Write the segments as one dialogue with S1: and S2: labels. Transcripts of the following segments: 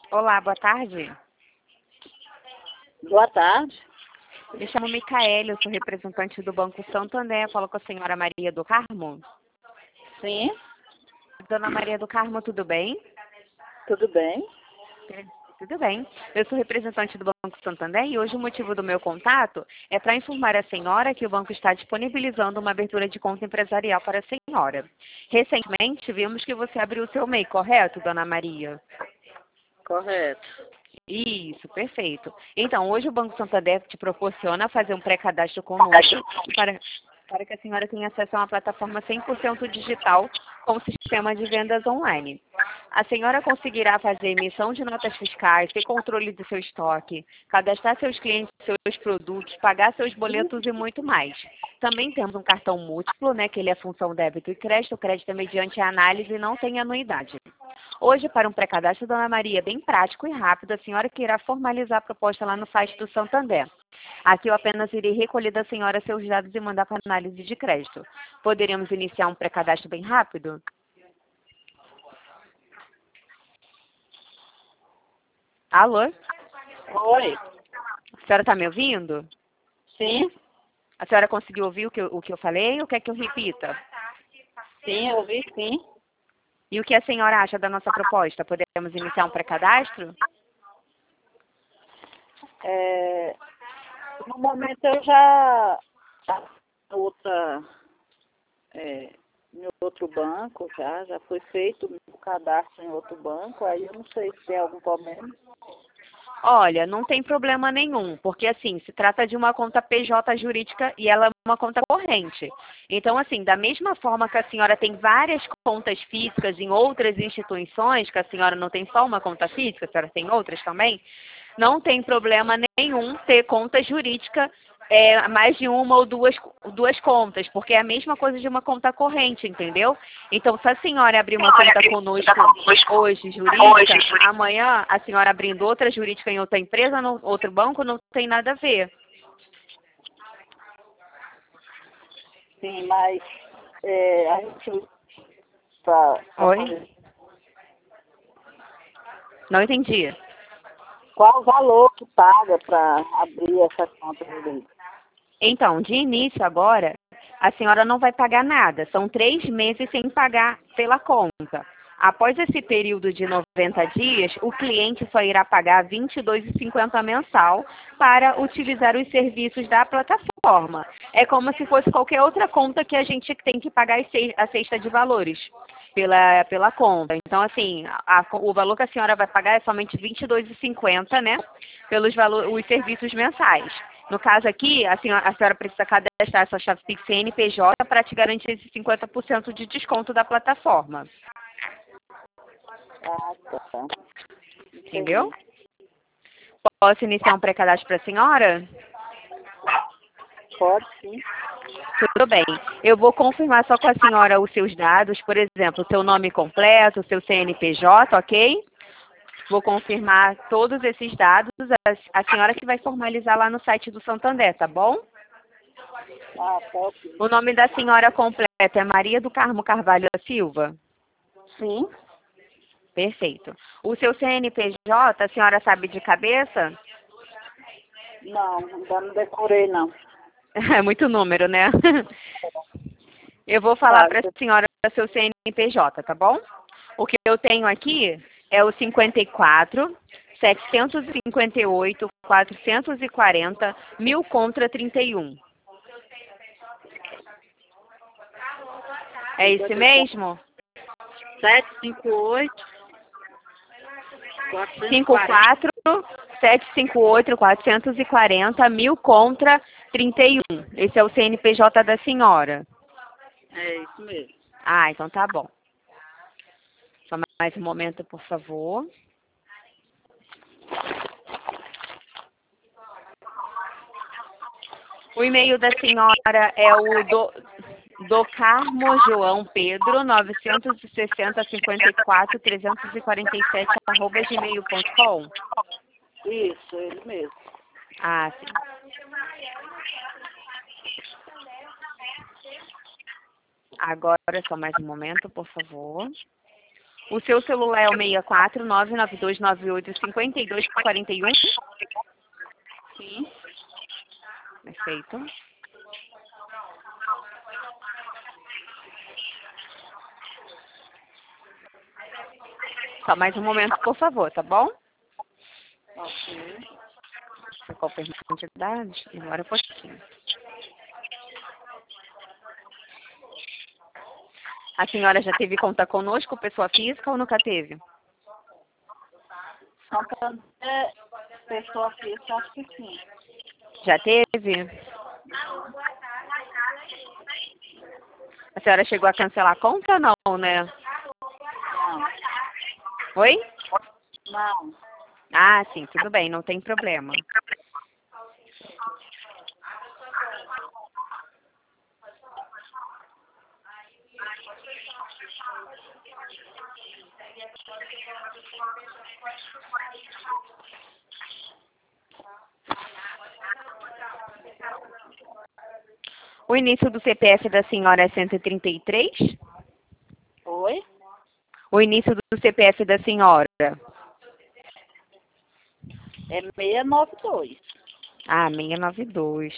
S1: Olá, boa tarde.
S2: Boa tarde.
S1: Me chamo Micaele, eu sou representante do Banco Santander. Falo com a senhora Maria do Carmo.
S2: Sim,
S1: Dona Maria do Carmo, tudo bem?
S2: tudo bem?
S1: Tudo bem. Eu sou representante do Banco Santander e hoje o motivo do meu contato é para informar a senhora que o banco está disponibilizando uma abertura de conta empresarial para a senhora. Recentemente, vimos que você abriu o seu MEI, correto, Dona Maria?
S2: Correto.
S1: Isso, perfeito. Então, hoje o Banco Santander te proporciona fazer um pré-cadastro conosco para que a senhora tenha acesso a uma plataforma 100% digital com sistema de vendas online. A senhora conseguirá fazer emissão de notas fiscais, ter controle do seu estoque, cadastrar seus clientes, seus produtos, pagar seus boletos e muito mais. Também temos um cartão múltiplo, né, que ele é função débito e crédito. O crédito é mediante a análise e não tem anuidade. Hoje, para um pré-cadastro, Dona Maria, bem prático e rápido, a senhora que irá formalizar a proposta lá no site do Santander. Aqui eu apenas irei recolher da senhora seus dados e mandar para análise de crédito. Poderíamos iniciar um pré-cadastro bem rápido? Alô?
S2: Oi.
S1: A senhora está me ouvindo?
S2: Sim,
S1: A senhora conseguiu ouvir o que eu falei ou quer que eu repita?
S2: sim, eu vi sim.
S1: E o que a senhora acha da nossa proposta? Podemos iniciar um pré-cadastro?
S2: É, no momento eu já outra, em outro banco, já foi feito o cadastro em outro banco, aí eu não sei se tem algum problema.
S1: Olha, não tem problema nenhum, porque assim, se trata de uma conta PJ jurídica e ela é uma conta corrente. Então, assim, da mesma forma que a senhora tem várias contas físicas em outras instituições, que a senhora não tem só uma conta física, a senhora tem outras também, não tem problema nenhum ter conta jurídica, mais de uma ou duas contas, porque é a mesma coisa de uma conta corrente, entendeu? Então, se a senhora abrir uma conta conosco hoje, jurídica, amanhã a senhora abrindo outra jurídica em outra empresa, no outro banco, não tem nada a ver.
S2: Sim, mas a gente para
S1: Oi?
S2: fazer.
S1: Não entendi.
S2: Qual o valor que paga para abrir essa conta jurídica?
S1: Então, de início agora, a senhora não vai pagar nada. São 3 meses sem pagar pela conta. Após esse período de 90 dias, o cliente só irá pagar R$ 22,50 mensal para utilizar os serviços da plataforma. É como se fosse qualquer outra conta que a gente tem que pagar a cesta de valores pela conta. Então, assim, o valor que a senhora vai pagar é somente R$ 22,50, né? Os serviços mensais. No caso aqui, a senhora precisa cadastrar sua chave Pix CNPJ para te garantir esse 50% de desconto da plataforma.
S2: Ah, tá.
S1: Entendeu?
S2: Entendi.
S1: Posso iniciar um pré-cadastro para a senhora?
S2: Pode sim.
S1: Tudo bem. Eu vou confirmar só com a senhora os seus dados, por exemplo, o seu nome completo, o seu CNPJ, ok? Vou confirmar todos esses dados, a senhora que vai formalizar lá no site do Santander, tá bom?
S2: Ah, pode.
S1: O nome da senhora completa é Maria do Carmo Carvalho da Silva?
S2: Sim.
S1: Perfeito. O seu CNPJ, a senhora sabe de cabeça?
S2: Não, ainda não decorei, não.
S1: É muito número, né? Eu vou falar
S2: Tá,
S1: para a senhora o seu CNPJ, tá bom? O que eu tenho aqui é o 54 758 440 1000 contra 31. É esse mesmo?
S2: 758 440.
S1: 54 758 440 1000 contra 31. Esse é o CNPJ da senhora.
S2: É isso mesmo.
S1: Ah, então tá bom. Só mais um momento, por favor. O e-mail da senhora é o do Carmo João Pedro 960 54 347 @gmail.com.
S2: Isso, ele mesmo.
S1: Ah, sim. Agora só mais um momento, por favor. O seu celular é o 64 99298 5241?
S2: Sim.
S1: Perfeito. Só mais um momento, por favor, tá bom?
S2: Ok.
S1: Você confirma a quantidade? Demora um pouquinho. A senhora já teve conta conosco, pessoa física, ou nunca teve?
S2: Santander, pessoa física, acho que sim.
S1: Já teve? A senhora chegou a cancelar a conta ou não, né?
S2: Não.
S1: Oi?
S2: Não.
S1: Ah, sim, tudo bem, não tem problema. O início do CPF da senhora é 133?
S2: Oi?
S1: O início do CPF da senhora?
S2: É 692.
S1: Ah, 692.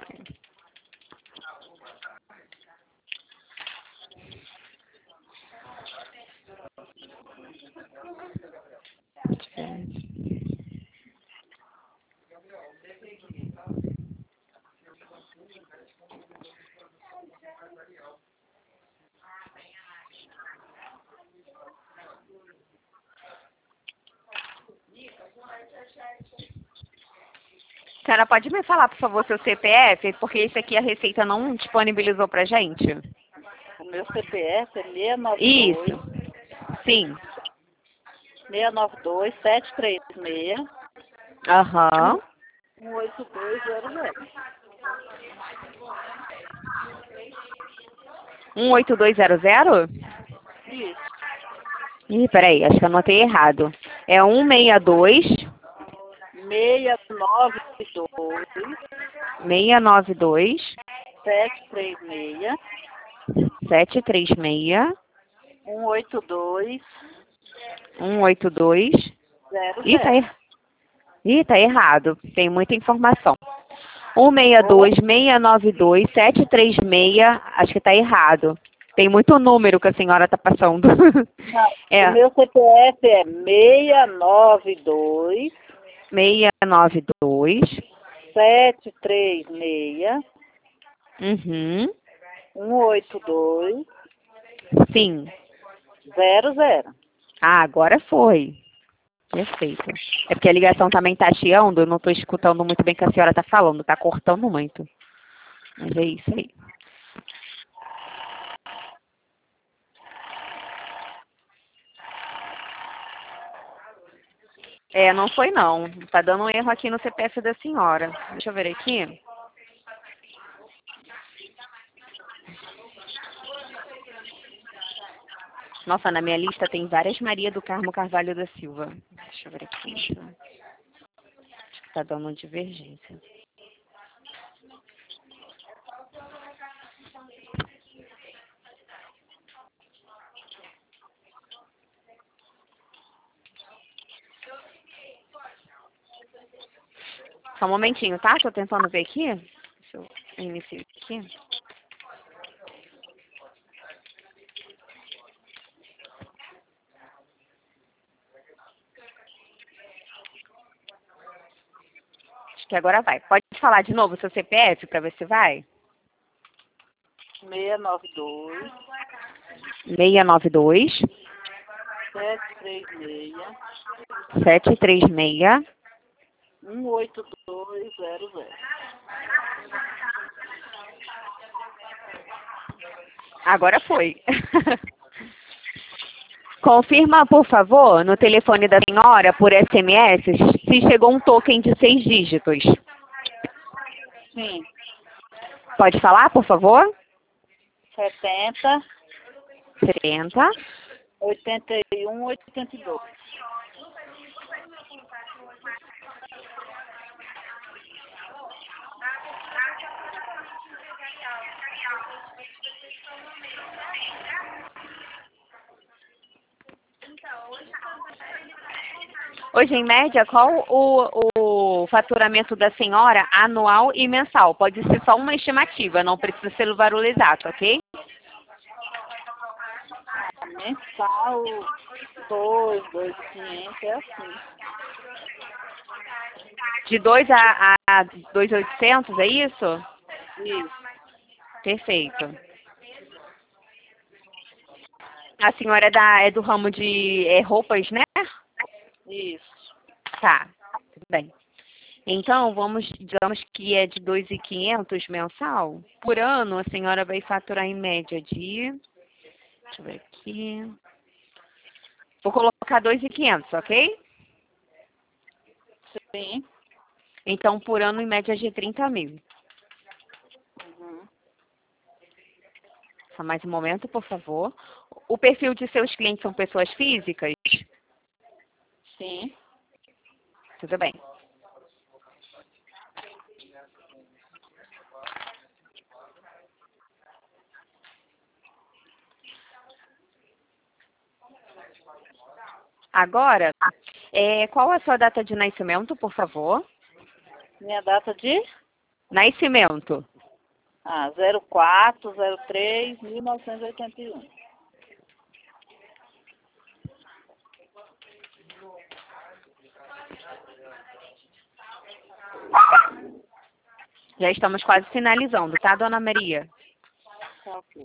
S1: A senhora pode me falar, por favor, seu CPF? Porque esse aqui a Receita não disponibilizou pra gente.
S2: O meu CPF é
S1: Isso. Sim.
S2: 692 736
S1: Aham.
S2: 18200.
S1: 18200?
S2: Isso.
S1: Ih, peraí, acho que eu anotei errado. É 162
S2: 692
S1: 692
S2: 736
S1: 736
S2: 18200.
S1: 182. Ih, tá errado. Tem muita informação.
S2: Oi?
S1: 162 692 736. Acho que tá errado. Tem muito número que a senhora tá passando.
S2: Não, o
S1: É
S2: meu CPF é 692
S1: 692.
S2: 736
S1: Uhum.
S2: 18200.
S1: Sim. Ah, agora foi. Perfeito. É porque a ligação também tá chiando, eu não tô escutando muito bem o que a senhora tá falando, tá cortando muito. Mas é isso aí. É, não foi não. Tá dando um erro aqui no CPF da senhora. Deixa eu ver aqui. Nossa, na minha lista tem várias Maria do Carmo Carvalho da Silva. Deixa eu ver aqui. Acho que tá dando uma divergência. Só um momentinho, tá? Tô tentando ver aqui. Deixa eu iniciar aqui. Acho que agora vai. Pode falar de novo o seu CPF pra ver se vai?
S2: 692
S1: 692
S2: 736
S1: 736.
S2: 18200.
S1: Agora foi. Confirma, por favor, no telefone da senhora, por SMS, se chegou um token de 6 dígitos.
S2: Sim.
S1: Pode falar, por favor?
S2: 70
S1: 70.
S2: 81 82.
S1: Hoje, em média, qual o faturamento da senhora anual e mensal? Pode ser só uma estimativa, não precisa ser o valor exato, ok?
S2: Mensal, 2.500, é assim.
S1: De 2 a 2.800, é isso?
S2: Isso,
S1: Perfeito. A senhora é do ramo de roupas, né?
S2: isso.
S1: Tá, tudo bem. Então, digamos que é de 2.500 mensal. Por ano, a senhora vai faturar em média de... Deixa eu ver aqui. Vou colocar 2.500, ok?
S2: Sim.
S1: Então, por ano, em média de 30 mil.
S2: Uhum.
S1: Só mais um momento, por favor. O perfil de seus clientes são pessoas físicas?
S2: Sim.
S1: Tudo bem. Agora, qual a sua data de nascimento, por favor?
S2: Minha data de?
S1: Nascimento.
S2: 04/03/1981.
S1: Já estamos quase finalizando, tá, dona Maria?
S2: Tá ok.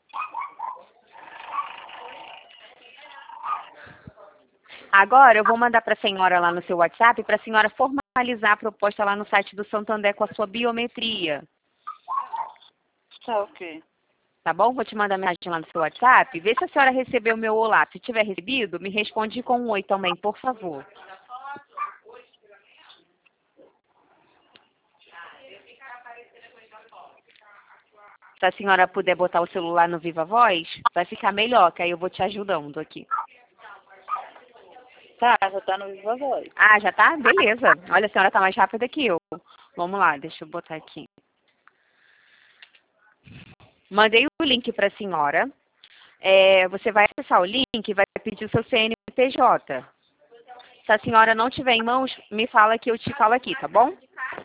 S1: Agora, eu vou mandar para a senhora lá no seu WhatsApp para a senhora formalizar a proposta lá no site do Santander com a sua biometria.
S2: Tá ok.
S1: Tá bom? Vou te mandar mensagem lá no seu WhatsApp. Vê se a senhora recebeu o meu olá. Se tiver recebido, me responde com um oi também, por favor. Se a senhora puder botar o celular no Viva Voz, vai ficar melhor, que aí eu vou te ajudando aqui.
S2: Tá, já tá no Viva Voz.
S1: Ah, já tá? Beleza. Olha, a senhora tá mais rápida que eu. Vamos lá, deixa eu botar aqui. Mandei o link para a senhora. Você vai acessar o link e vai pedir o seu CNPJ. Se a senhora não tiver em mãos, me fala que eu te falo aqui, tá bom?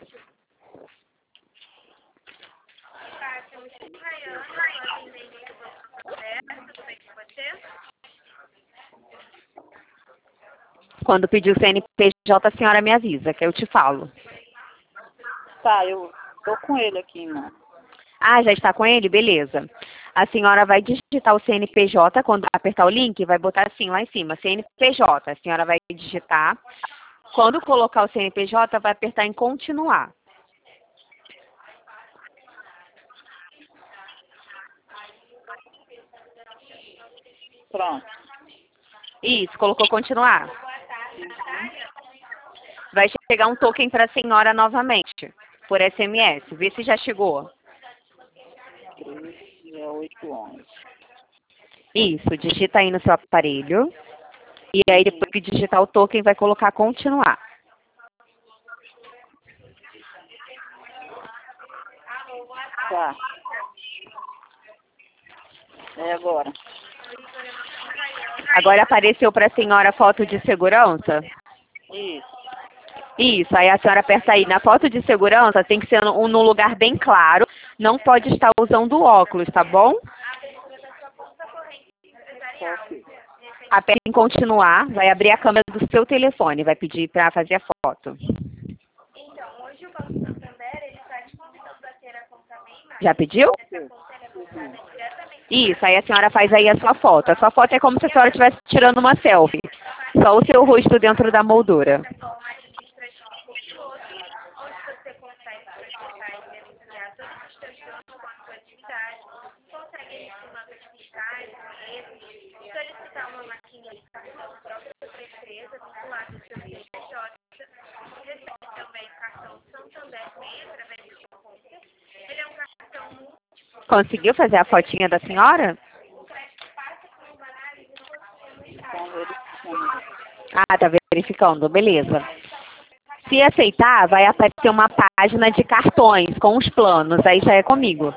S1: Quando pedir o CNPJ, a senhora me avisa, que eu te falo.
S2: Tá, eu tô com ele aqui, mano.
S1: Ah, já está com ele? Beleza. A senhora vai digitar o CNPJ, quando apertar o link, vai botar assim lá em cima, CNPJ. A senhora vai digitar. Quando colocar o CNPJ, vai apertar em continuar.
S2: Pronto.
S1: Isso, colocou continuar. Vai chegar um token para a senhora novamente, por SMS. Vê se já chegou.
S2: 13/8/11.
S1: Isso, digita aí no seu aparelho. E aí, depois que digitar o token, vai colocar continuar.
S2: Tá. É agora.
S1: Agora apareceu para a senhora a foto de segurança?
S2: Isso.
S1: Isso, aí a senhora aperta aí. Na foto de segurança tem que ser num lugar bem claro. Não pode estar usando óculos, tá bom?
S2: Tá ok.
S1: Aperta em continuar, vai abrir a câmera do seu telefone, vai pedir para fazer a foto. Já pediu?
S2: Uhum.
S1: Isso, aí a senhora faz aí a sua foto. A sua foto é como se a senhora estivesse tirando uma selfie. Só o seu rosto dentro da moldura. Conseguiu fazer a fotinha da senhora?
S2: Então, verificando.
S1: Ah, tá verificando, beleza. Se aceitar, vai aparecer uma página de cartões com os planos, aí já é comigo.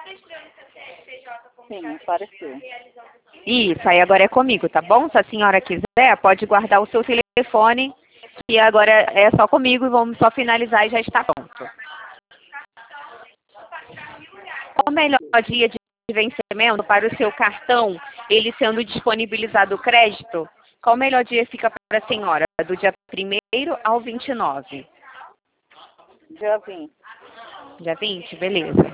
S2: Sim, apareceu.
S1: Isso, aí agora é comigo, tá bom? Se a senhora quiser, pode guardar o seu telefone, que agora é só comigo e vamos só finalizar e já está pronto. Qual o melhor dia de vencimento para o seu cartão, ele sendo disponibilizado o crédito? Qual o melhor dia fica para a senhora? Do dia 1º ao 29?
S2: Já vim.
S1: Dia 20? Beleza.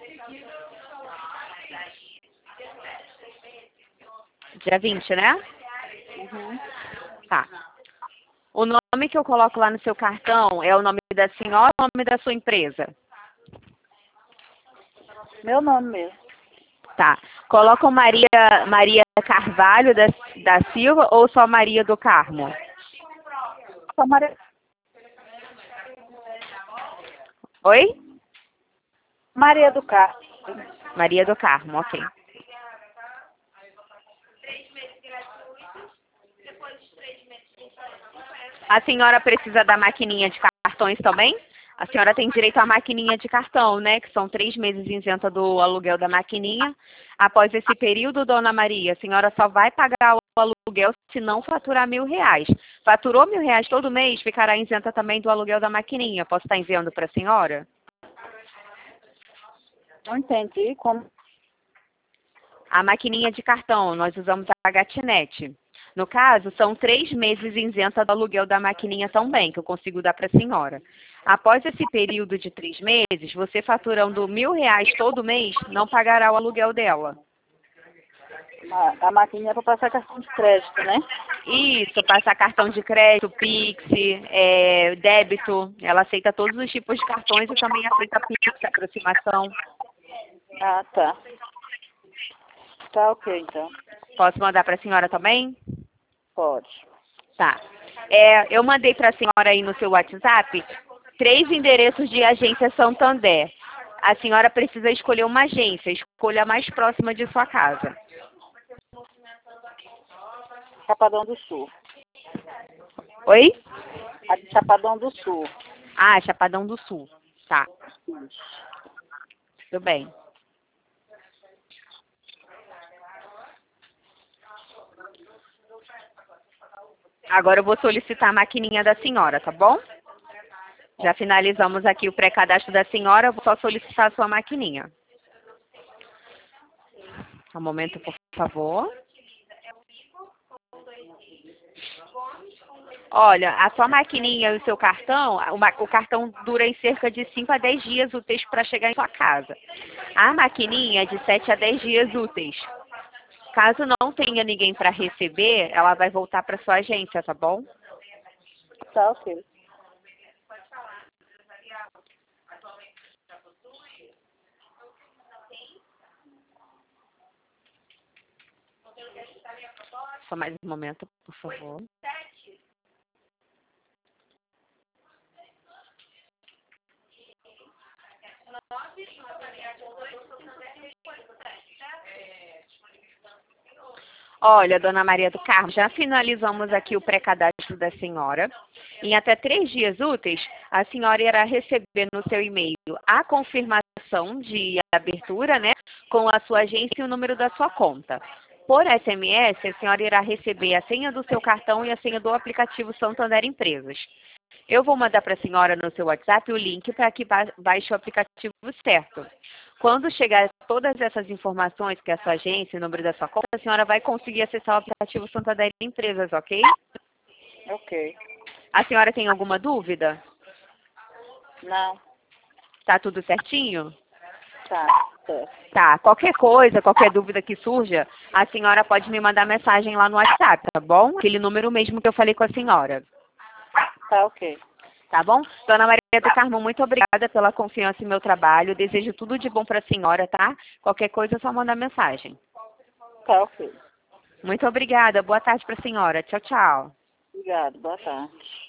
S1: Dia 20, né?
S2: Uhum.
S1: Tá. O nome que eu coloco lá no seu cartão é o nome da senhora ou o nome da sua empresa?
S2: Meu nome mesmo.
S1: Tá. Colocam Maria Carvalho da Silva ou só Maria do Carmo?
S2: Só
S1: Oi?
S2: Maria do Carmo.
S1: Maria do Carmo, ok. A senhora precisa da maquininha de cartões também? A senhora tem direito à maquininha de cartão, né? Que são 3 meses isenta do aluguel da maquininha. Após esse período, dona Maria, a senhora só vai pagar o aluguel se não faturar R$1.000. Faturou R$1.000 todo mês, ficará isenta também do aluguel da maquininha. Posso estar enviando para a senhora?
S2: Não entendi como.
S1: A maquininha de cartão, nós usamos a Gatinete. No caso, são 3 meses isenta do aluguel da maquininha também, que eu consigo dar para a senhora. Após esse período de 3 meses, você faturando R$1.000 todo mês, não pagará o aluguel dela.
S2: A maquininha é para passar cartão de crédito, né?
S1: Isso, passar cartão de crédito, Pix, débito. Ela aceita todos os tipos de cartões e também aceita Pix, aproximação.
S2: Ah, tá. Tá ok, então.
S1: Posso mandar para a senhora também?
S2: Pode.
S1: Tá. Eu mandei para a senhora aí no seu WhatsApp 3 endereços de agência Santander. A senhora precisa escolher uma agência. Escolha a mais próxima de sua casa.
S2: Chapadão do Sul.
S1: Oi?
S2: A de Chapadão do Sul.
S1: Ah, Chapadão do Sul. Tá.
S2: Isso.
S1: Tudo bem. Agora eu vou solicitar a maquininha da senhora, tá bom? Já finalizamos aqui o pré-cadastro da senhora, eu vou só solicitar a sua maquininha. Um momento, por favor. Olha, a sua maquininha e o seu cartão, o cartão dura em cerca de 5 a 10 dias úteis para chegar em sua casa. A maquininha é de 7 a 10 dias úteis. Caso não tenha ninguém para receber, ela vai voltar para sua agência, tá bom?
S2: Tá ok.
S1: Só mais um momento, por favor. Olha, dona Maria do Carmo, já finalizamos aqui o pré-cadastro da senhora. Em até 3 dias úteis, a senhora irá receber no seu e-mail a confirmação de abertura, né, com a sua agência e o número da sua conta. Por SMS, a senhora irá receber a senha do seu cartão e a senha do aplicativo Santander Empresas. Eu vou mandar para a senhora no seu WhatsApp o link para que baixe o aplicativo certo. Quando chegar todas essas informações, que é a sua agência, o número da sua conta, a senhora vai conseguir acessar o aplicativo Santander Empresas, ok?
S2: Ok.
S1: A senhora tem alguma dúvida?
S2: Não.
S1: Tá tudo certinho?
S2: Tá. Certo.
S1: Tá. Qualquer coisa, qualquer dúvida que surja, a senhora pode me mandar mensagem lá no WhatsApp, tá bom? Aquele número mesmo que eu falei com a senhora.
S2: Tá ok.
S1: Tá bom? Dona Maria do Carmo, muito obrigada pela confiança em meu trabalho. Desejo tudo de bom para a senhora, tá? Qualquer coisa é só mandar mensagem.
S2: Tá ok.
S1: Muito obrigada. Boa tarde para a senhora. Tchau, tchau.
S2: Obrigado. Boa tarde.